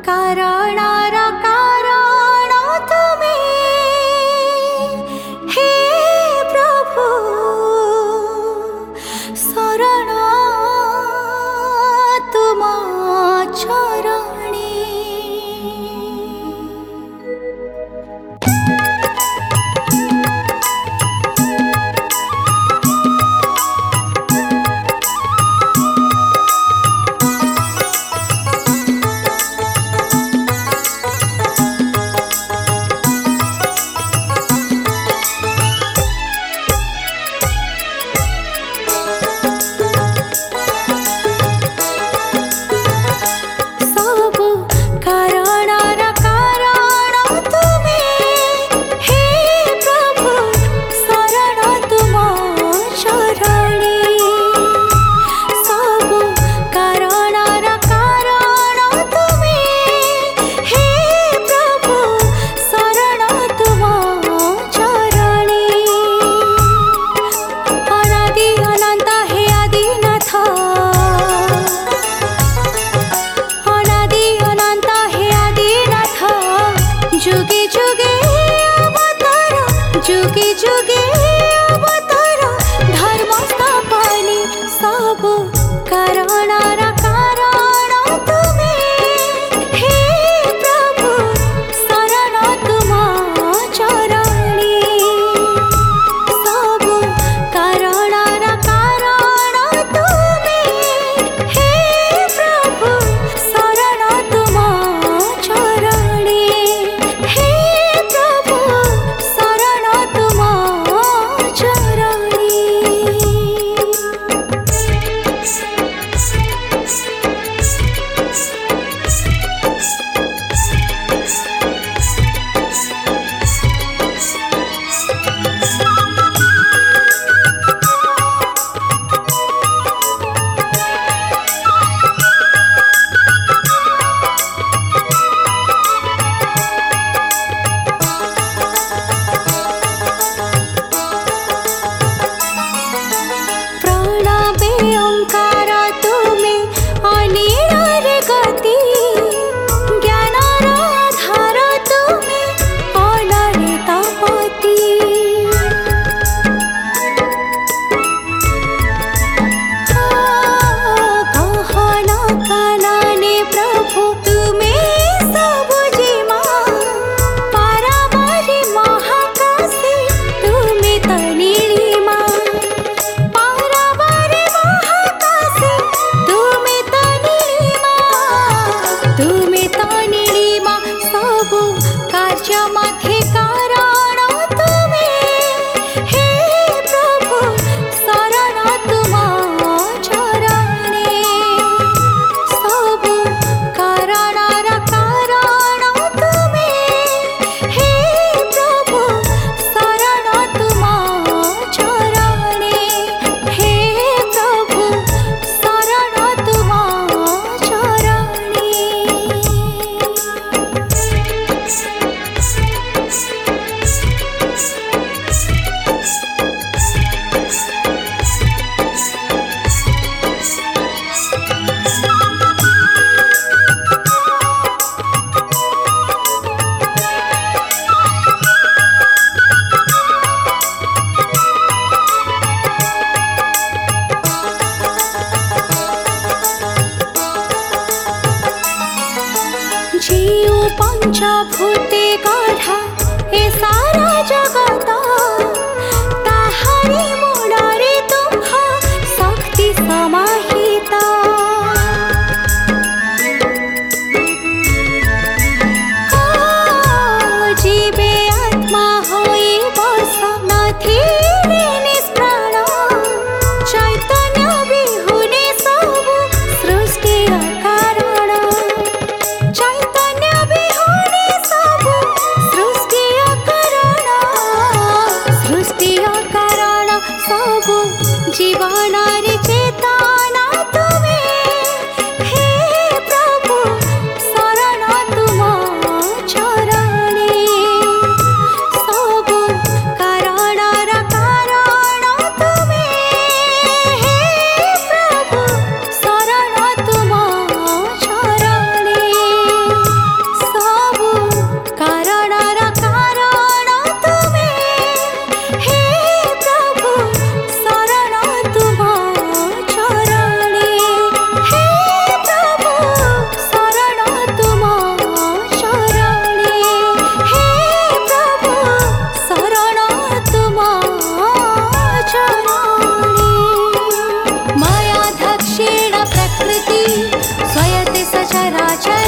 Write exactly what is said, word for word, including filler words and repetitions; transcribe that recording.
कारणर कारण तुमे हे प्रभु शरण तुम चरणे। जुगे जुगे अवतार धर्म स्थापनी सब कारणर कारण तुमे हे प्रभु शरण तुम चरणे। सब कारणर कारण तुमे हे प्रभु शरण तुम चरणे। हे प्रभु शरण तुम चरणे। ओंकार तुमे अनिर गति ज्ञानर आधार तुमे अलरितपति। कहन कानने प्रभु तुमे सबुजिमा पारावारी महाकाशे तुमे त नीलिमा। तुमे त नीलिमा सब कार्य माथे कारण तुमे हे प्रभु शरण तुम चरणे। सब कारणर कारण तुमे हे प्रभु शरण तुम चरणे। हे प्रभु शरण तुम चरणे। जीव पंचभूते गढ़ा ए सारा जगत ताहारी मूलरे तुम्हा शक्ति समाहिता। जीवे आत्मा होई बस नथिरे निष्प्राण चैतन्य विहुने सब सृष्टि कारण। चैतन्य विहुने सब सृष्टि कारण। चराचर